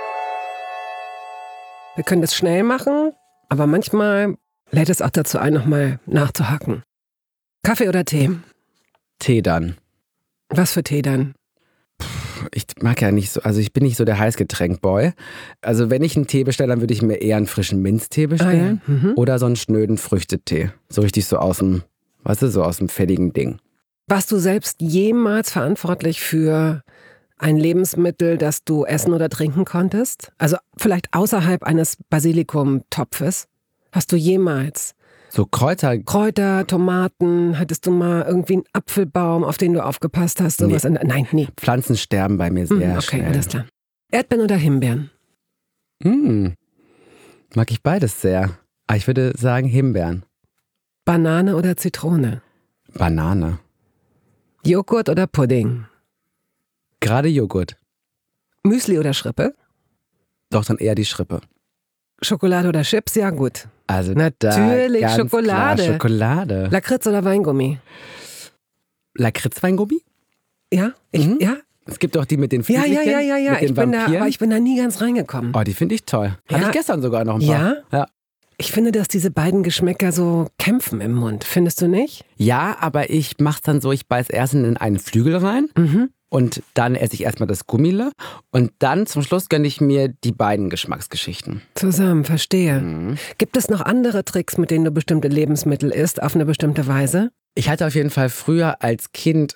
Wir können das schnell machen, aber manchmal lädt es auch dazu ein, nochmal nachzuhaken. Kaffee oder Tee? Tee dann. Was für Tee dann? Ich mag ja nicht so, also ich bin nicht so der Heißgetränk-Boy. Also wenn ich einen Tee bestelle, dann würde ich mir eher einen frischen Minztee bestellen Ah, ja. Mhm. oder so einen schnöden Früchtetee. So richtig so aus dem, weißt du, so aus dem fettigen Ding. Warst du selbst jemals verantwortlich für ein Lebensmittel, das du essen oder trinken konntest? Also vielleicht außerhalb eines Basilikum-Topfes? Hast du jemals So Kräuter, Kräuter, Tomaten, hattest du mal irgendwie einen Apfelbaum, auf den du aufgepasst hast? Sowas in, nein, nie. Pflanzen sterben bei mir sehr Hm, okay, schnell. alles klar. Erdbeeren oder Himbeeren? Hm. Mag ich beides sehr. Aber ich würde sagen Himbeeren. Banane oder Zitrone? Banane. Joghurt oder Pudding? Gerade Joghurt. Müsli oder Schrippe? Doch dann eher die Schrippe. Schokolade oder Chips? Ja gut. Also Natürlich da ganz Schokolade. Klar Schokolade. Lakritz oder Weingummi? Lakritzweingummi? Ja? Ich, Mhm. Ja? Es gibt auch die mit den Ja, ja, Flügelchen, ja, ja, ja. mit den Ich bin da, Vampiren. aber ich bin da nie ganz reingekommen. Oh, die finde ich toll. Hatte Ja. ich gestern sogar noch ein paar. Ja? Ja? Ich finde, dass diese beiden Geschmäcker so kämpfen im Mund. Findest du nicht? Ja, aber ich mach's dann so, ich beiß erst in einen Flügel rein Mhm. und dann esse ich erstmal das Gummile und dann zum Schluss gönne ich mir die beiden Geschmacksgeschichten. Zusammen, verstehe. Mhm. Gibt es noch andere Tricks, mit denen du bestimmte Lebensmittel isst, auf eine bestimmte Weise? Ich hatte auf jeden Fall früher als Kind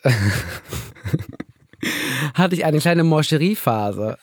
hatte ich eine kleine Mancherie-Phase.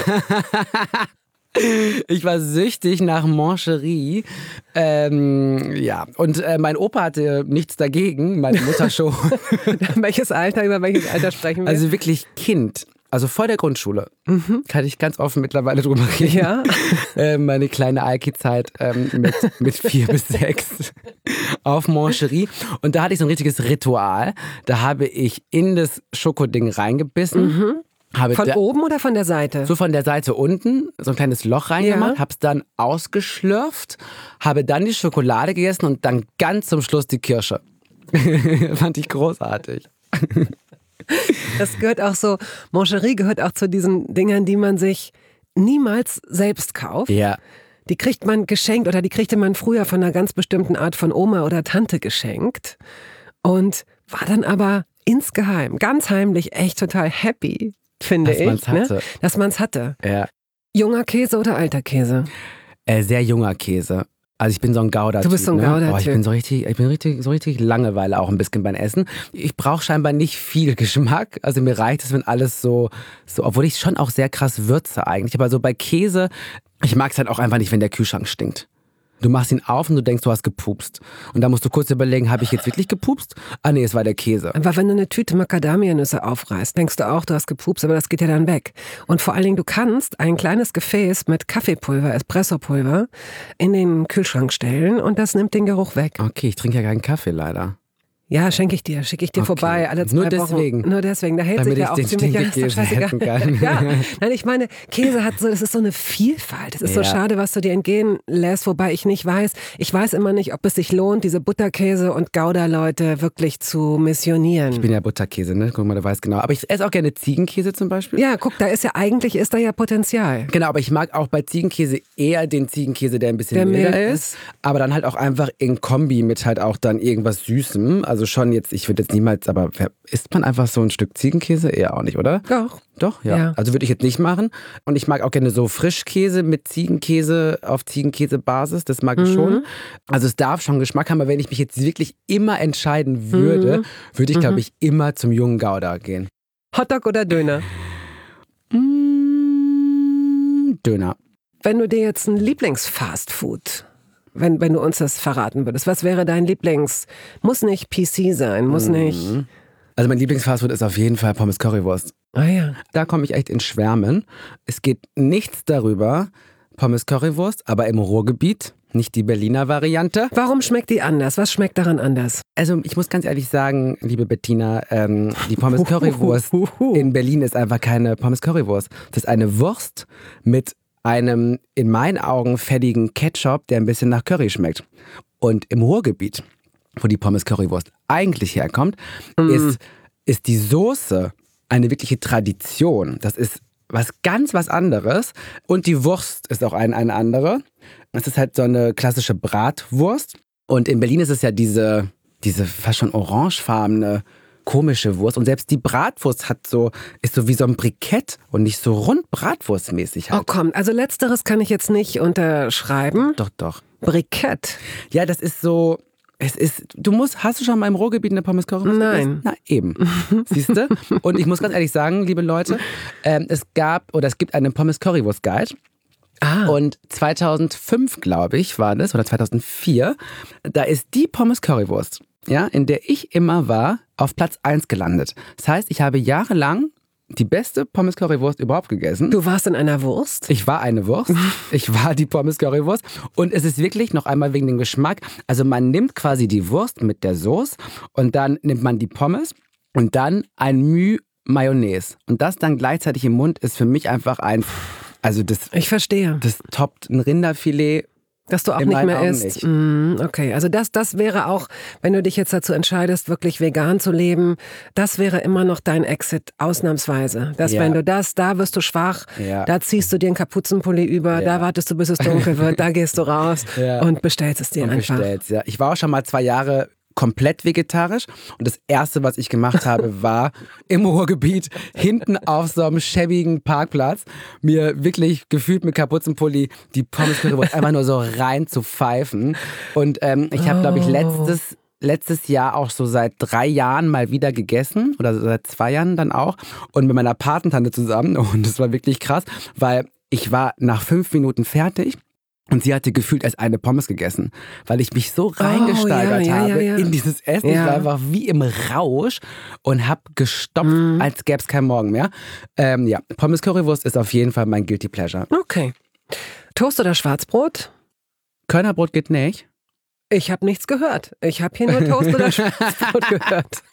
Ich war süchtig nach Mancherie. Ähm, ja, und äh, mein Opa hatte nichts dagegen, meine Mutter schon. Welches Alter, über welches Alter sprechen wir? Also wirklich Kind. Also vor der Grundschule. Kann ich ganz offen mittlerweile drüber reden. Ja. Äh, meine kleine Alki-Zeit ähm, mit, mit vier bis sechs auf Mancherie. Und da hatte ich so ein richtiges Ritual. Da habe ich in das Schokoding reingebissen. Habe Von da, oben oder von der Seite? so von der Seite unten so ein kleines Loch reingemacht, Ja. habe es dann ausgeschlürft, habe dann die Schokolade gegessen und dann ganz zum Schluss die Kirsche. Fand ich großartig. Das gehört auch so, Mancherie gehört auch zu diesen Dingern, die man sich niemals selbst kauft. Ja. Die kriegt man geschenkt oder die kriegte man früher von einer ganz bestimmten Art von Oma oder Tante geschenkt und war dann aber insgeheim, ganz heimlich echt total happy, finde Dass ich. man's hatte. Ne? Dass man es hatte. Ja. Junger Käse oder alter Käse? Äh, sehr junger Käse. Also ich bin so ein Gouda-Typ. Du bist so ein ne? Gouda-Typ. Oh, ich bin so richtig, ich bin richtig, so richtig Langeweile auch ein bisschen beim Essen. Ich brauche scheinbar nicht viel Geschmack. Also mir reicht es, wenn alles so, so, obwohl ich schon auch sehr krass würze eigentlich. Aber so bei Käse, ich mag es halt auch einfach nicht, wenn der Kühlschrank stinkt. Du machst ihn auf und du denkst, du hast gepupst. Und da musst du kurz überlegen, habe ich jetzt wirklich gepupst? Ah nee, es war der Käse. Aber wenn du eine Tüte Macadamianüsse aufreißt, denkst du auch, du hast gepupst, aber das geht ja dann weg. Und vor allen Dingen, du kannst ein kleines Gefäß mit Kaffeepulver, Espressopulver in den Kühlschrank stellen und das nimmt den Geruch weg. Okay, ich trinke ja keinen Kaffee leider. Ja, schenke ich dir, schicke ich dir Okay. vorbei, alle zwei Nur Wochen. deswegen? Nur deswegen, da hält Damit sich ja ich auch den ziemlich, ja, ist doch Stinkekäse scheißegal. essen kann. Ja, nein, ich meine, Käse hat so, das ist so eine Vielfalt. Es ist so Ja. schade, was du dir entgehen lässt, wobei ich nicht weiß, ich weiß immer nicht, ob es sich lohnt, diese Butterkäse- und Gouda-Leute wirklich zu missionieren. Ich bin ja Butterkäse, ne? Guck mal, du weißt genau. Aber ich esse auch gerne Ziegenkäse zum Beispiel. Ja, guck, da ist ja eigentlich, ist da ja Potenzial. Genau, aber ich mag auch bei Ziegenkäse eher den Ziegenkäse, der ein bisschen Der milder mild ist. Aber dann halt auch einfach in Kombi mit halt auch dann irgendwas Süßem. Also schon jetzt, ich würde jetzt niemals, aber isst man einfach so ein Stück Ziegenkäse? Eher auch nicht, oder? Doch. Doch, ja. Ja. Also würde ich jetzt nicht machen. Und ich mag auch gerne so Frischkäse mit Ziegenkäse auf Ziegenkäsebasis. Das mag ich Mhm. schon. Also es darf schon Geschmack haben, aber wenn ich mich jetzt wirklich immer entscheiden würde, Mhm. würde ich, glaube ich, immer zum jungen Gouda gehen. Hotdog oder Döner? Mm, Döner. Wenn du dir jetzt ein Lieblings-Fastfood, wenn, wenn du uns das verraten würdest, was wäre dein Lieblings, muss nicht P C sein, muss nicht, Also mein Lieblingsfastfood ist auf jeden Fall Pommes Currywurst. ah ja, Da komme ich echt ins Schwärmen. Es geht nichts darüber, Pommes Currywurst, aber im Ruhrgebiet nicht die Berliner Variante. Warum schmeckt die anders? Was schmeckt daran anders? Also ich muss ganz ehrlich sagen, liebe Bettina, ähm, die Pommes Currywurst in Berlin ist einfach keine Pommes Currywurst. Das ist eine Wurst mit einem in meinen Augen fettigen Ketchup, der ein bisschen nach Curry schmeckt. Und im Ruhrgebiet, wo die Pommes Currywurst eigentlich herkommt, mm. ist, ist die Soße eine wirkliche Tradition. Das ist was ganz was anderes. Und die Wurst ist auch ein, eine andere. Es ist halt so eine klassische Bratwurst. Und in Berlin ist es ja diese, diese fast schon orangefarbene, komische Wurst. Und selbst die Bratwurst hat so, ist so wie so ein Brikett und nicht so rund bratwurstmäßig halt. Oh komm, also letzteres kann ich jetzt nicht unterschreiben. Doch, doch. Brikett. Ja, das ist so... Es ist, du musst, hast du schon mal im Ruhrgebiet eine Pommes Currywurst gegessen? Nein. Na eben, siehst du? Und ich muss ganz ehrlich sagen, liebe Leute, ähm, es gab oder es gibt einen Pommes Currywurst Guide. Ah. Und zweitausendfünf, glaube ich, war das, oder zweitausendvier, da ist die Pommes Currywurst, ja, in der ich immer war, auf Platz eins gelandet. Das heißt, ich habe jahrelang die beste Pommes Currywurst überhaupt gegessen. Du warst in einer Wurst? Ich war eine Wurst. Ich war die Pommes Currywurst. Und es ist wirklich noch einmal wegen dem Geschmack. Also man nimmt quasi die Wurst mit der Soße und dann nimmt man die Pommes und dann ein Müh Mayonnaise. Und das dann gleichzeitig im Mund ist für mich einfach ein... Also das... Ich verstehe. Das toppt ein Rinderfilet. Dass du auch nicht mehr isst. Mm, okay, also das, das wäre auch, wenn du dich jetzt dazu entscheidest, wirklich vegan zu leben, das wäre immer noch dein Exit, ausnahmsweise. Dass ja. wenn du das, da wirst du schwach, ja. da ziehst du dir einen Kapuzenpulli über, ja. da wartest du, bis es dunkel wird, da gehst du raus ja. und bestellst es dir und einfach. Bestellst, ja. Ich war auch schon mal zwei Jahre komplett vegetarisch und das Erste, was ich gemacht habe, war im Ruhrgebiet hinten auf so einem schäbigen Parkplatz mir wirklich gefühlt mit Kapuzenpulli die Pommes Currywurst einfach nur so rein zu pfeifen. Und ähm, ich habe, glaube ich, letztes letztes Jahr auch so seit drei Jahren mal wieder gegessen oder seit zwei Jahren dann auch und mit meiner Patentante zusammen und das war wirklich krass, weil ich war nach fünf Minuten fertig. Und sie hatte gefühlt erst eine Pommes gegessen, weil ich mich so reingesteigert oh, ja, habe ja, ja, ja. in dieses Essen. Ja. Ich war einfach wie im Rausch und habe gestopft, mm. als gäbe es keinen Morgen mehr. Ähm, ja, Pommes Currywurst ist auf jeden Fall mein Guilty Pleasure. Okay. Toast oder Schwarzbrot? Körnerbrot geht nicht. Ich habe nichts gehört. Ich habe hier nur Toast oder Schwarzbrot gehört.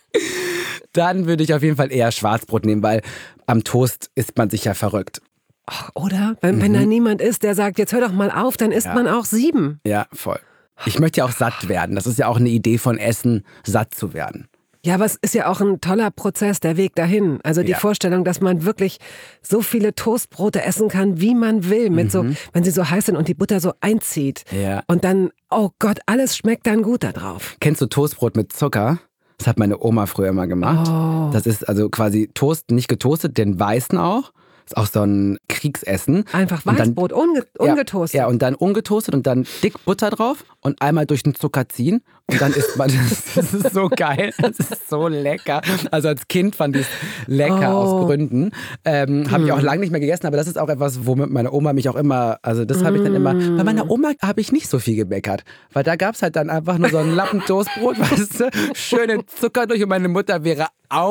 Dann würde ich auf jeden Fall eher Schwarzbrot nehmen, weil am Toast isst man sich ja verrückt. Ach, oder? Wenn, mhm. wenn da niemand ist, der sagt, jetzt hör doch mal auf, dann isst ja. man auch sieben. Ja, voll. Ich möchte ja auch satt werden. Das ist ja auch eine Idee von Essen, satt zu werden. Ja, aber es ist ja auch ein toller Prozess, der Weg dahin. Also die ja. Vorstellung, dass man wirklich so viele Toastbrote essen kann, wie man will, mit mhm. so, wenn sie so heiß sind und die Butter so einzieht. Ja. Und dann, oh Gott, alles schmeckt dann gut da drauf. Kennst du Toastbrot mit Zucker? Das hat meine Oma früher immer gemacht. Oh. Das ist also quasi Toast, nicht getoastet, den weißen auch. Ist auch so ein Kriegsessen. Einfach Weißbrot, dann, unge ungetoastet. Ja, ja, und dann ungetoastet und dann dick Butter drauf und einmal durch den Zucker ziehen. Und dann isst man, das ist so geil, das ist so lecker. Also als Kind fand ich es lecker oh. aus Gründen. Ähm, habe mm. ich auch lange nicht mehr gegessen, aber das ist auch etwas, womit meine Oma mich auch immer, also das habe ich dann immer, bei meiner Oma habe ich nicht so viel gemeckert. Weil da gab es halt dann einfach nur so einen Lappen Toastbrot, weißt du, schönen Zucker durch und meine Mutter wäre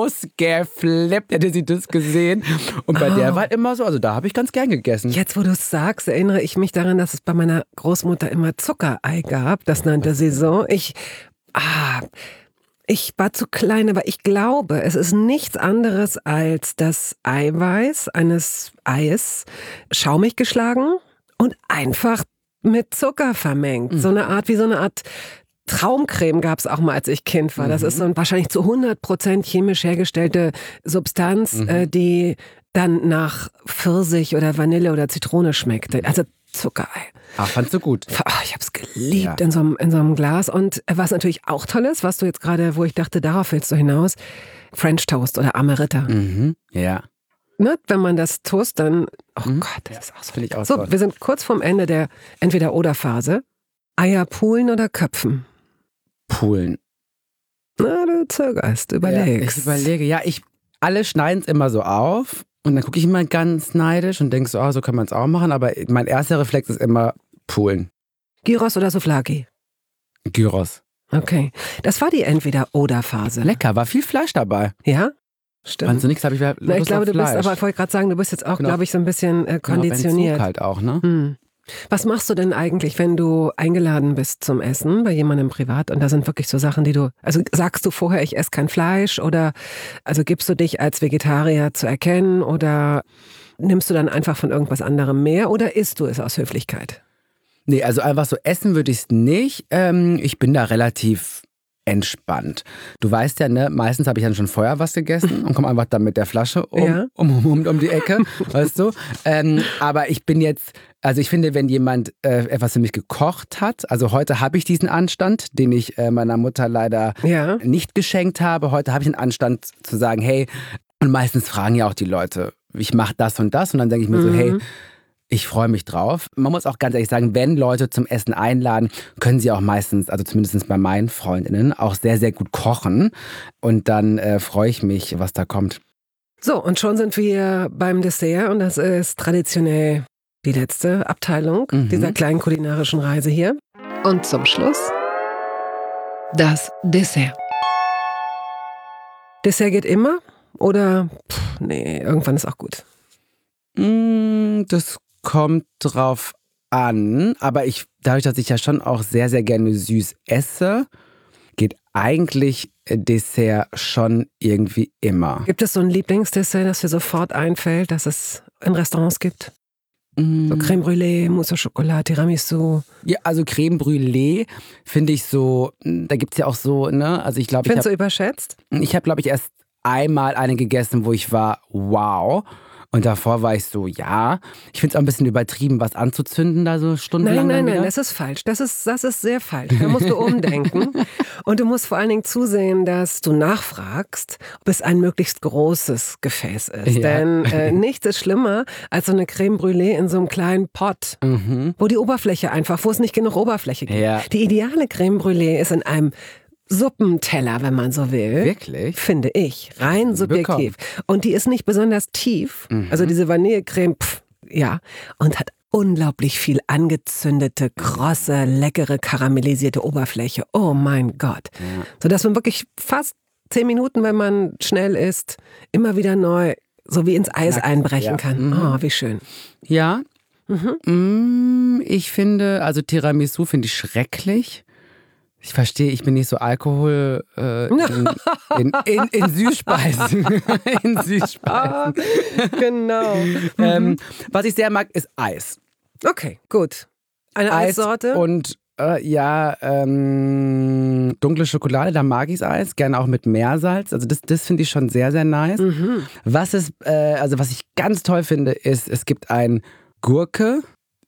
ausgeflippt, hätte sie das gesehen. Und bei oh. der war immer so, also da habe ich ganz gern gegessen. Jetzt, wo du es sagst, erinnere ich mich daran, dass es bei meiner Großmutter immer Zuckerei gab. Das nannte sie so. Ich, ah, ich war zu klein, aber ich glaube, es ist nichts anderes als das Eiweiß eines Eis schaumig geschlagen und einfach mit Zucker vermengt. Mhm. So eine Art, wie so eine Art Traumcreme gab es auch mal, als ich Kind war. Das ist so ein wahrscheinlich zu hundert Prozent chemisch hergestellte Substanz, mhm. äh, die dann nach Pfirsich oder Vanille oder Zitrone schmeckte. Also Zuckerei. Ach, fandst du gut? Ach, ich hab's geliebt ja. in, so einem, in so einem Glas. Und was natürlich auch toll ist, was du jetzt gerade, wo ich dachte, darauf willst du hinaus, French Toast oder Amerita. Mhm. Ja. Ne, wenn man das toast, dann, oh mhm. Gott, das ist auch so. Finde ich auch so, toll. Wir sind kurz vorm Ende der Entweder-Oder-Phase. Eier poolen oder köpfen? Poolen. Na, du zögerst, überlegst. Ja, ich überlege, ja, ich, alle schneiden es immer so auf und dann gucke ich immer ganz neidisch und denke so, oh, so kann man es auch machen, aber mein erster Reflex ist immer Poolen. Gyros oder Souvlaki? Gyros. Okay, das war die Entweder-Oder-Phase. Lecker, war viel Fleisch dabei. Ja? Stimmt. Fandst du nichts, habe ich Lust Na, ich glaube, auf du bist, Fleisch. aber ich wollte gerade sagen, du bist jetzt auch, genau. glaube ich, so ein bisschen äh, konditioniert. Genau, halt auch, ne? Hm. Was machst du denn eigentlich, wenn du eingeladen bist zum Essen bei jemandem privat und da sind wirklich so Sachen, die du, also sagst du vorher, ich esse kein Fleisch oder also gibst du dich als Vegetarier zu erkennen oder nimmst du dann einfach von irgendwas anderem mehr oder isst du es aus Höflichkeit? Nee, also einfach so essen würde ich es nicht. Ähm, ich bin da relativ entspannt. Du weißt ja, ne, meistens habe ich dann schon vorher was gegessen und komme einfach dann mit der Flasche um, Ja. um, um, um, um die Ecke, weißt du. Ähm, aber ich bin jetzt, also ich finde, wenn jemand äh, etwas für mich gekocht hat, also heute habe ich diesen Anstand, den ich äh, meiner Mutter leider Ja. nicht geschenkt habe. Heute habe ich den Anstand zu sagen, hey, und meistens fragen ja auch die Leute, ich mache das und das und dann denke ich mir so, Mhm. hey, ich freue mich drauf. Man muss auch ganz ehrlich sagen, wenn Leute zum Essen einladen, können sie auch meistens, also zumindest bei meinen Freundinnen, auch sehr, sehr gut kochen. Und dann äh, freue ich mich, was da kommt. So, und schon sind wir beim Dessert und das ist traditionell die letzte Abteilung Mhm. dieser kleinen kulinarischen Reise hier. Und zum Schluss das Dessert. Dessert geht immer oder, pff, nee, irgendwann ist auch gut. Mm, das kommt drauf an, aber ich, dadurch, dass ich ja schon auch sehr, sehr gerne süß esse, geht eigentlich Dessert schon irgendwie immer. Gibt es so ein Lieblingsdessert, das dir sofort einfällt, dass es in Restaurants gibt? Mm. So Crème Brûlée, Mousse au Chocolat, Tiramisu. Ja, also Crème Brûlée finde ich so, da gibt es ja auch so, ne, also ich glaube, ich Findest habe du überschätzt? ich hab, glaube ich, erst einmal eine gegessen, wo ich war, wow. Und davor war ich so, ja. Ich finde es auch ein bisschen übertrieben, was anzuzünden da so stundenlang. Nein, nein, dann nein, wieder. das ist falsch. Das ist, das ist sehr falsch. Da musst du umdenken. Und du musst vor allen Dingen zusehen, dass du nachfragst, ob es ein möglichst großes Gefäß ist. Ja. Denn äh, nichts ist schlimmer als so eine Crème Brûlée in so einem kleinen Pott, Mhm. wo die Oberfläche einfach, wo es nicht genug Oberfläche gibt. Ja. Die ideale Crème Brûlée ist in einem Suppenteller, wenn man so will. Wirklich? Finde ich. Rein subjektiv. Und die ist nicht besonders tief. Mhm. Also diese Vanillecreme, pff, ja. Und hat unglaublich viel angezündete, krosse, leckere, karamellisierte Oberfläche. Oh mein Gott. Ja. Sodass man wirklich fast zehn Minuten, wenn man schnell isst, immer wieder neu, so wie ins Eis Knack, einbrechen ja. kann. Mhm. Oh, wie schön. Ja. Mhm. Mm, ich finde, also Tiramisu finde ich schrecklich. Ich verstehe, ich bin nicht so Alkohol äh, in, in, in, in Süßspeisen. in Süßspeisen. Ah, genau. ähm, was ich sehr mag, ist Eis. Okay, gut. Eine Eis Eissorte? und äh, ja, ähm, dunkle Schokolade, da mag ich Eis, gerne auch mit Meersalz. Also das, das finde ich schon sehr, sehr nice. Mhm. Was ist, äh, also was ich ganz toll finde, ist, es gibt ein Gurke,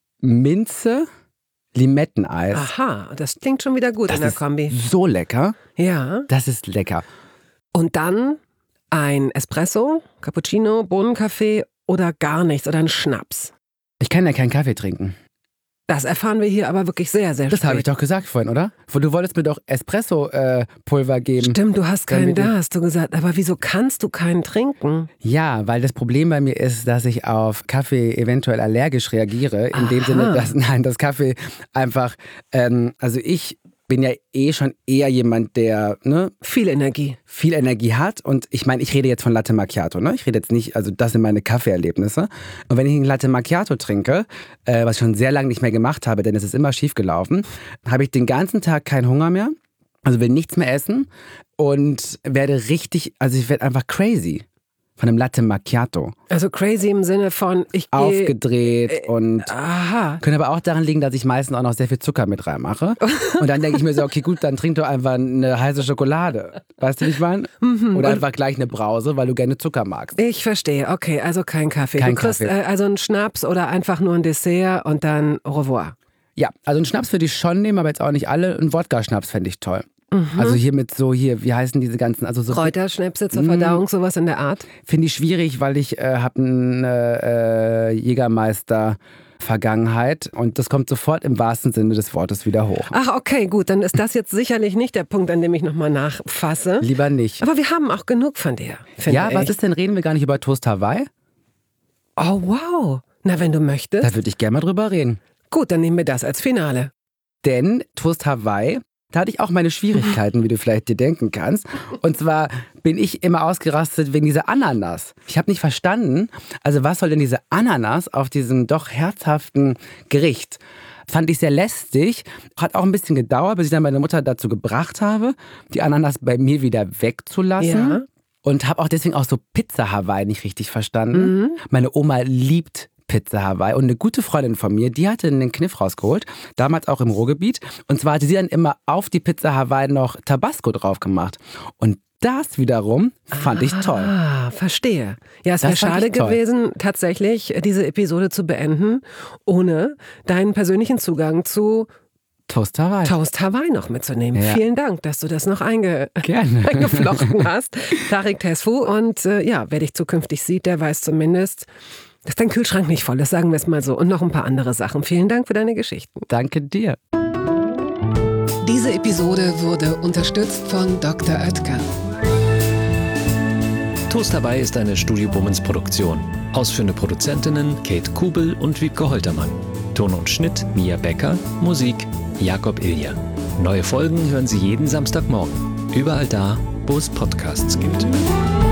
Minze, Limetteneis. Aha, das klingt schon wieder gut Das in der ist Kombi. so lecker. Ja. Das ist lecker. Und dann ein Espresso, Cappuccino, Bohnenkaffee oder gar nichts oder ein Schnaps. Ich kann ja keinen Kaffee trinken. Das erfahren wir hier aber wirklich sehr, sehr Das spät. habe ich doch gesagt vorhin, oder? Du wolltest mir doch Espresso-Pulver geben. Stimmt, du hast Wenn wir keinen die- da, hast du gesagt. Aber wieso kannst du keinen trinken? Ja, weil das Problem bei mir ist, dass ich auf Kaffee eventuell allergisch reagiere. In dem Aha. Sinne, dass, nein, das Kaffee einfach, ähm, also ich bin ja eh schon eher jemand, der ne, Viel Energie. viel Energie hat. Und ich meine, ich rede jetzt von Latte Macchiato, ne? Ich rede jetzt nicht, also das sind meine Kaffeeerlebnisse. Und wenn ich einen Latte Macchiato trinke, äh, was ich schon sehr lange nicht mehr gemacht habe, denn es ist immer schief gelaufen, habe ich den ganzen Tag keinen Hunger mehr. Also will nichts mehr essen und werde richtig, also ich werde einfach crazy von einem Latte Macchiato. Also crazy im Sinne von, ich gehe... Aufgedreht und Aha. könnte aber auch daran liegen, dass ich meistens auch noch sehr viel Zucker mit reinmache. Und dann denke ich mir so, okay, gut, dann trink doch einfach eine heiße Schokolade. Weißt du, wie ich meine? Oder einfach gleich eine Brause, weil du gerne Zucker magst. Ich verstehe. Okay, also kein Kaffee. Kein du kriegst Kaffee. Äh, also einen Schnaps oder einfach nur ein Dessert und dann au revoir. Ja, also einen Schnaps würde ich schon nehmen, aber jetzt auch nicht alle. Einen Wodka-Schnaps fände ich toll. Also hier mit so, hier, wie heißen diese ganzen, also so Kräuterschnäpse zur Verdauung, sowas in der Art? finde ich schwierig, weil ich äh, habe eine äh, Jägermeister Vergangenheit und das kommt sofort im wahrsten Sinne des Wortes wieder hoch. Ach, okay, gut, dann ist das jetzt sicherlich nicht der Punkt, an dem ich nochmal nachfasse. Lieber nicht. Aber wir haben auch genug von dir, finde Ja, ich. was ist denn, reden wir gar nicht über Toast Hawaii? Oh, wow. Na, wenn du möchtest. Da würde ich gerne mal drüber reden. Gut, dann nehmen wir das als Finale. Denn Toast Hawaii Da hatte ich auch meine Schwierigkeiten, wie du vielleicht dir denken kannst. Und zwar bin ich immer ausgerastet wegen dieser Ananas. Ich habe nicht verstanden, also was soll denn diese Ananas auf diesem doch herzhaften Gericht? Fand ich sehr lästig. Hat auch ein bisschen gedauert, bis ich dann meine Mutter dazu gebracht habe, die Ananas bei mir wieder wegzulassen. Ja. Und habe auch deswegen auch so Pizza Hawaii nicht richtig verstanden. Mhm. Meine Oma liebt Pizza Hawaii. Und eine gute Freundin von mir, die hatte einen Kniff rausgeholt, damals auch im Ruhrgebiet. Und zwar hatte sie dann immer auf die Pizza Hawaii noch Tabasco drauf gemacht. Und das wiederum fand ah, ich toll. Ah, verstehe. Ja, es wäre schade gewesen, tatsächlich diese Episode zu beenden, ohne deinen persönlichen Zugang zu Toast Hawaii. Toast Hawaii noch mitzunehmen. Ja. Vielen Dank, dass du das noch einge eingeflochten hast. Tarek Tesfu. Und äh, ja, wer dich zukünftig sieht, der weiß zumindest, dass dein Kühlschrank nicht voll ist, sagen wir es mal so. Und noch ein paar andere Sachen. Vielen Dank für deine Geschichten. Danke dir. Diese Episode wurde unterstützt von Doktor Oetker. Toast Hawaii ist eine Studio Bummens Produktion. Ausführende Produzentinnen Kate Kubel und Wiebke Holtermann. Ton und Schnitt Mia Becker. Musik Jakob Ilja. Neue Folgen hören Sie jeden Samstagmorgen. Überall da, wo es Podcasts gibt.